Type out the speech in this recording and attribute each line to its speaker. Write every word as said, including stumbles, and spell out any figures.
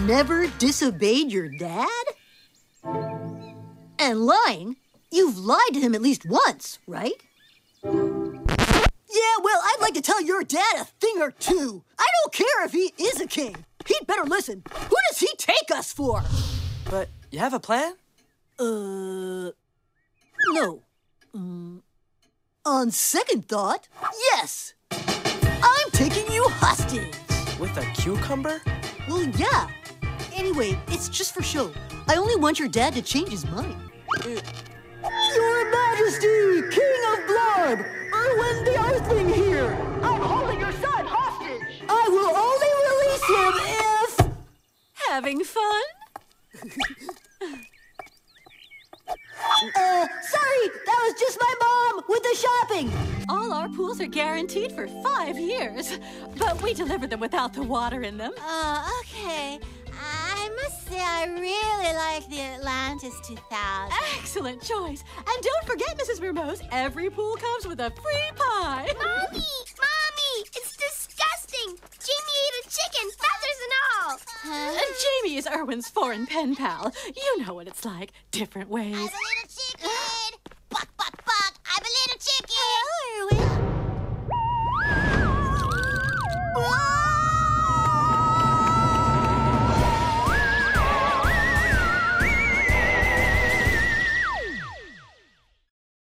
Speaker 1: never disobeyed your dad? And lying? You've lied to him at least once, right? Yeah, well, I'd like to tell your dad a thing or two. I don't care if he is a king. He'd better listen. Who does he take us for?
Speaker 2: But you have a plan?
Speaker 1: Uh, no. Um, on second thought, yes. I'm taking you hostage.
Speaker 2: With a cucumber?
Speaker 1: Well, yeah. Anyway, it's just for show. I only want your dad to change his mind. Your Majesty, King of Blood, Erwin the Earthling here. I'm holding your son hostage. I will only release him if...
Speaker 3: Having fun?
Speaker 1: Uh, sorry, that was just my mom with the shopping.
Speaker 3: All our pools are guaranteed for five years, but we deliver them without the water in them.
Speaker 4: Uh, okay. I must say I really like the Atlantis two thousand.
Speaker 3: Excellent choice. And don't forget, Missus Mermoz, every pool comes with a free pie.
Speaker 4: Mommy! Mommy! It's disgusting! Jamie ate a chicken, feathers and all! Huh?
Speaker 3: Uh, Jamie is Erwin's foreign pen pal. You know what it's like. Different ways.